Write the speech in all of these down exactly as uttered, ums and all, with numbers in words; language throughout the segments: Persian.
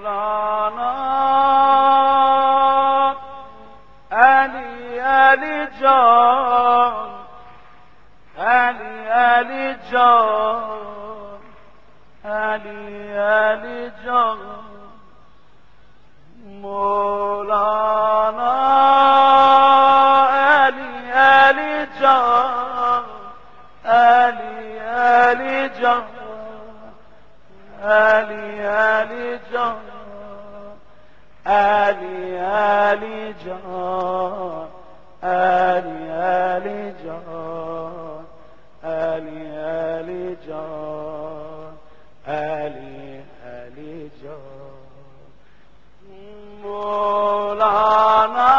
مولانا علی علی جان، علی علی جان، علی علی جان، مولانا علی علی جان، علی علی جان، علی علی جان، علی علی جان، علی علی جان، علی علی جان، علی علی جان، مولانا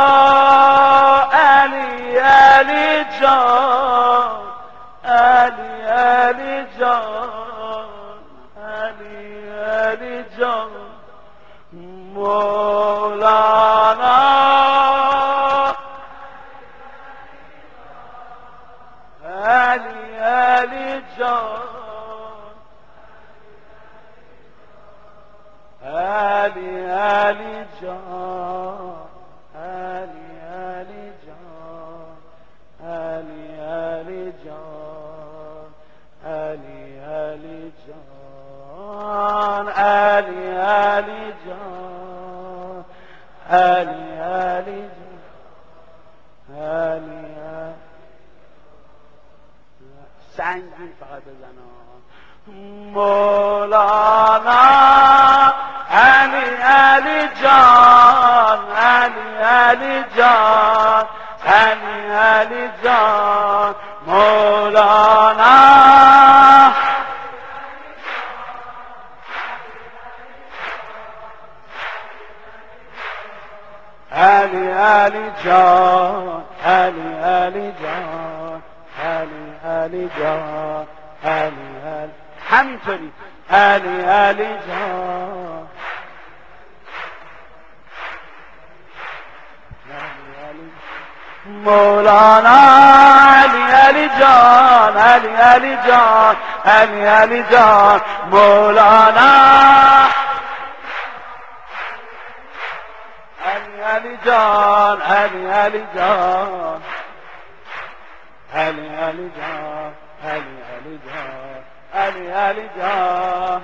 علی علی جان، علی علی جان، علی علی جان، مولانا علی علی جان، علی علی جان، علی علی جان، علی علی جان، علی علی جان، علی علی جان، علی علی جان، علی علی سنگین فقط بزنم. مولانا علی علی جان، علی علی جان، علی علی جان، مولانا علی علی جان، علی علی جان، علی علی جان، علی علی همینطوری علی علی جان، مولانا علی علی جان، علی علی جان، علی علی جان، مولانا علی علی جان، علی علی جان، علی علی جان، علی علی جان، علی علی جان،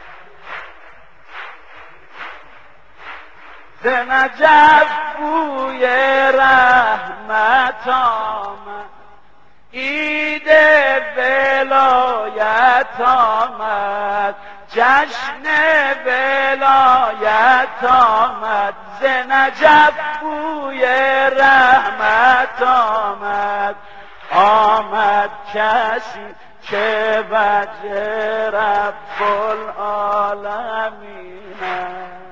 ز نجف بوی رحمت آمد، عید ولایت آمد، جشن ولایت آمد، ز نجف بوی رحمت آمد، آمد کسی که وجه رب العالمین است،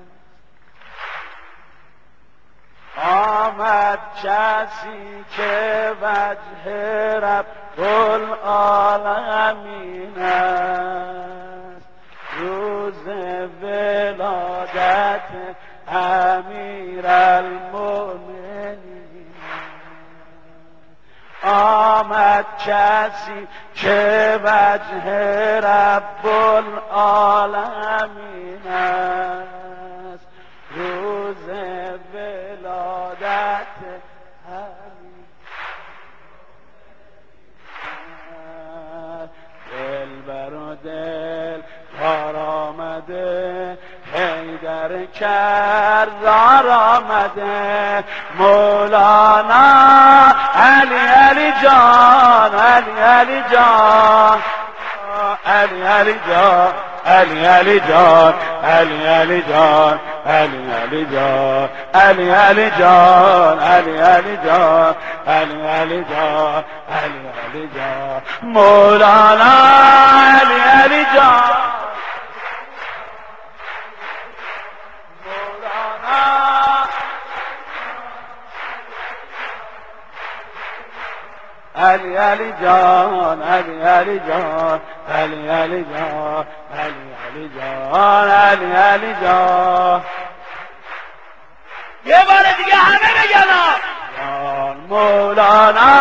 آمد کسی که وجه رب العالمین است، روز ولادت امیر المؤمنین، آمد کسی که وجه رب العالمین است، روز ولادت امیر. دل بر و دل کار آمده، حیدر کرار آمده، مولانا علی علی جان، علی علی جان، علی علی جان، علی علی جان، علی علی جان، علی علی جان، علی علی جان، علی علی جان، علی علی جان، علی علی جان، مولانا علی علی جان، مولانا علی علی جان، علی علی جان، علی علی جان، علی علی جان، علی علی جان، یه بار دیگه همه بگن جان، مولانا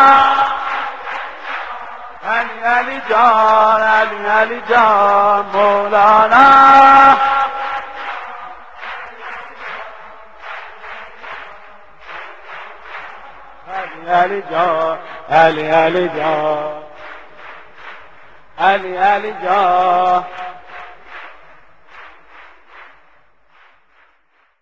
علی علی جان، علی علی جان، مولانا علی جان علی علی جان علی علی جان